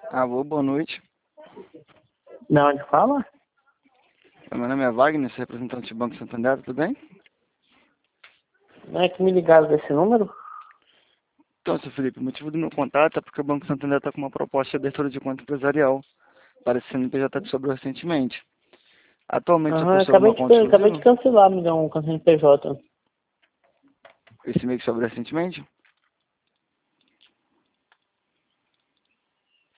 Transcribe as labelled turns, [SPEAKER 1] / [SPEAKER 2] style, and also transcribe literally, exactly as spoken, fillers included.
[SPEAKER 1] Alô, boa noite.
[SPEAKER 2] De onde fala?
[SPEAKER 1] Meu nome é Wagner, sou representante do Banco Santander, tudo bem?
[SPEAKER 2] Não é que me ligaram desse número?
[SPEAKER 1] Então, seu Felipe, o motivo do meu contato é porque o Banco Santander está com uma proposta de abertura de conta empresarial, para esse C N P J te sobrou recentemente. Atualmente já
[SPEAKER 2] Aham,
[SPEAKER 1] possui
[SPEAKER 2] acabei
[SPEAKER 1] alguma
[SPEAKER 2] de,
[SPEAKER 1] conta
[SPEAKER 2] acabei de
[SPEAKER 1] exclusiva?
[SPEAKER 2] cancelar, me deu um C N P J.
[SPEAKER 1] Esse mês que sobrou recentemente?